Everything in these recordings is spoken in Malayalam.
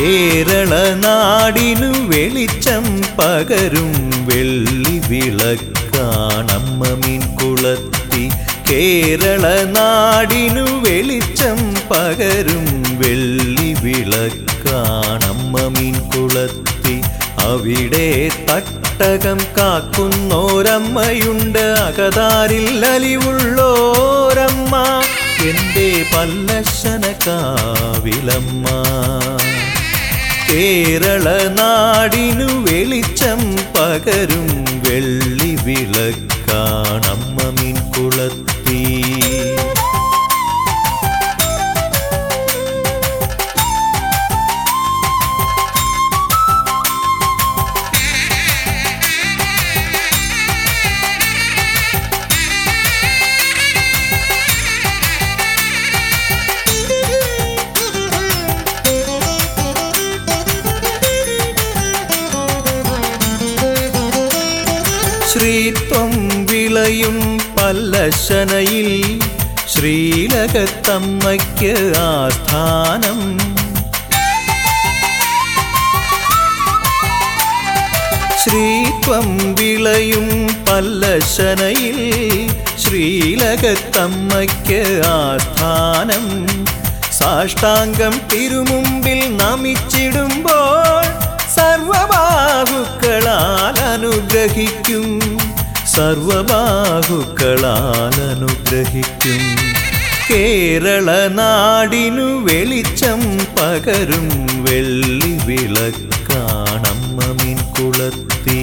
കേരള നാടിനു വെളിച്ചം പകരും വെള്ളി വിളക്കാണമ്മ മീൻകുളത്തി. കേരള നാടിനു വെളിച്ചം പകരും വെള്ളി വിളക്കാണമ്മ മീൻകുളത്തി. അവിടെ തട്ടകം കാക്കുന്നോരമ്മയുണ്ട്, അകതാരിൽ അലിവുള്ളോരമ്മ, എൻ്റെ പല്ലശ്ശന കാവിലമ്മ. കേരള നാടിനു വെളിച്ചം പകരും വെള്ളി വിളക്കാണമ്മ മീൻകുളത്തി. ശ്രീത്വം വിളയും പല്ലശ്ശനയിൽ ശ്രീലകത്തമ്മയ്ക്ക് ആസ്ഥാനം. ശ്രീത്വം വിളയും പല്ലശ്ശനയിൽ ശ്രീലകത്തമ്മയ്ക്ക് ആസ്ഥാനം. സാഷ്ടാംഗം തിരുമുമ്പിൽ നമിച്ചിടുമ്പോൾ സർവബാഹുക്കളാൽ അനുഗ്രഹിക്കും, സർവബാഹുക്കളാൽ അനുഗ്രഹിക്കും. കേരള നാടിനു വെളിച്ചം പകരും വെള്ളി വിളക്കാണമ്മ മീൻകുളത്തി.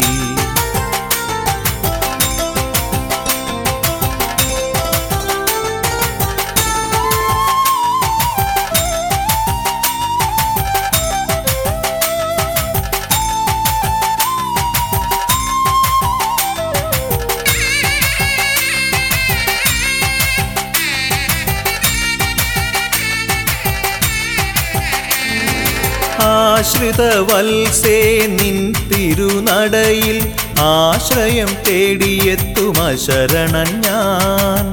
ആശ്രിതവത്സേ നിൻ തിരുനടയിൽ ആശ്രയം തേടിയെത്തുമ ശരണൻ ഞാൻ.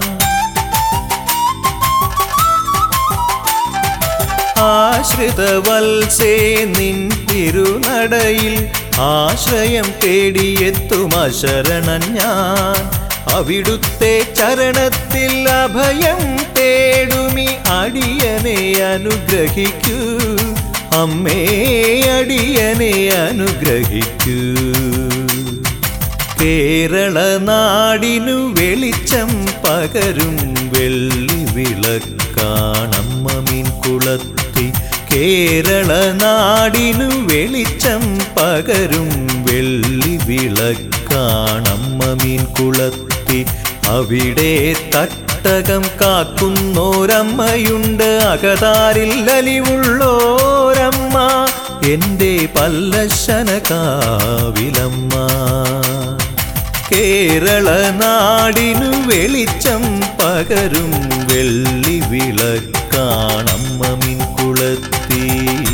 ആശ്രിതവത്സേ നിൻ തിരുനടയിൽ ആശ്രയം തേടിയെത്തുമ ശരണൻ ഞാൻ. അവിടുത്തെ ചരണത്തിൽ അഭയം തേടുമി അടിയനെ അനുഗ്രഹിക്കൂ, അമ്മേ അടിയനെ അനുഗ്രഹിക്കൂ. കേരള നാടിനു വെളിച്ചം പകരും വെള്ളി വിളക്കാണമ്മ മീൻകുളത്തി. കേരള നാടിനു വെളിച്ചം പകരും വെള്ളി വിളക്കാണമ്മ മീൻകുളത്തി. അവിടെ തട്ടകം കാക്കുന്നോരമ്മയുണ്ട്, അകതാരിൽ അലിവുള്ളോരമ്മ, എൻ്റെ പല്ലശ്ശന കാവിലമ്മ. കേരള നാടിനു വെളിച്ചം പകരും വെള്ളി വിളക്കാണമ്മ മീൻകുളത്തി.